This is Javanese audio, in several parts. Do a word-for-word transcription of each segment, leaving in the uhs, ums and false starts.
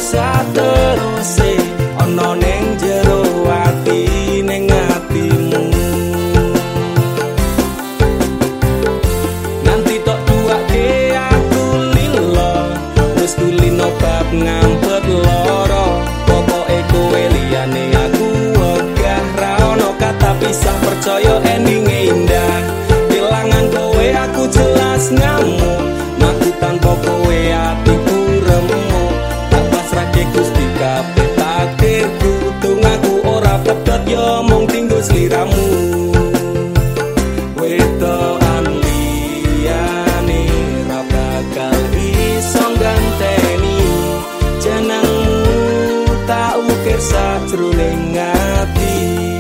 sateruse ana ning jero ati ning atimu. Nanti tok duake aku lilo wis kulino bab ngampet loro pokoke kowe liyane aku wegah ra ono kata pisah percaya endinge indah. Kelangan kowe aku jelas ngamuk aku tanpa kowe atiku remuk tak pasrahke Gusti kabeh takdirku dongaku ora pedhot yo mung tinggo sliramu. Wedokan liyane ra bakal iso ganteni jenengmu tak ukir sajroning ati.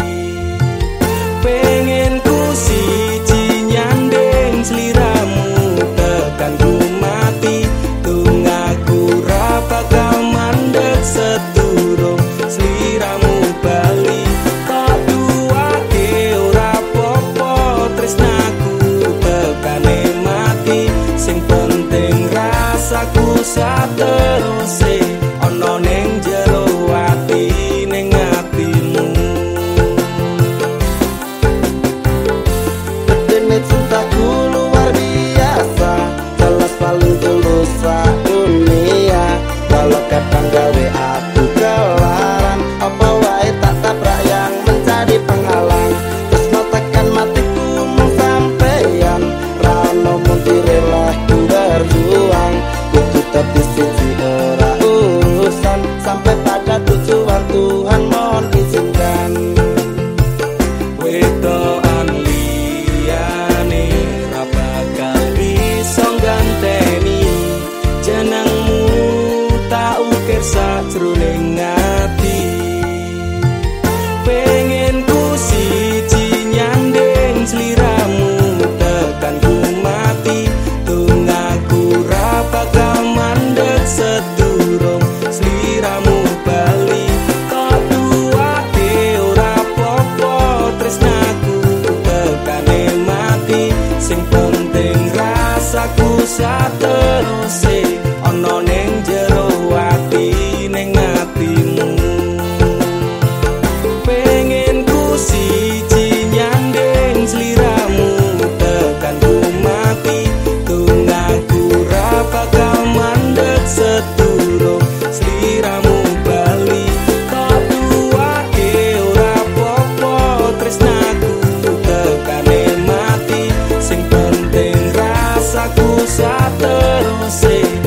Pengen ku siji nyandeng sliramu tekan ku mati dongaku ra bakal mandeg sedurung sliramu bali tak duwake ora popo tresnaku tekane mati sing penting rasaku sateruse ana ning jero ati ning atimu. Betene cintaku luar biasa jelas paling tulus dunia walau kadang gawe aku kelaran apa wae tak tabrak yang menjadi penghalang terus tekan matiku mung sampeyan ra ono mundire lah ku berjuang kudu tapi siji ora urusan sampai pada tujuan Tuhan mohon izinkan. Wedokan liyane ra bakal iso ganteni jenengmu tak ukir sajroning ati. Pengen ku siji nyandeng sliramu tekan ku mati dongaku ra bakal mandeg sedurung sliramu bali tak duwake ora popo tresnaku tekane mati sing penting rasaku sateruse ana ning jero ati ning atimu. Pengen ku siji nyandeng sliramu tekan ku mati dongaku ra bakal mandeg sedurung sliramu bali tak duwake ora popo tresnaku tekane mati sing penting rasaku sateruse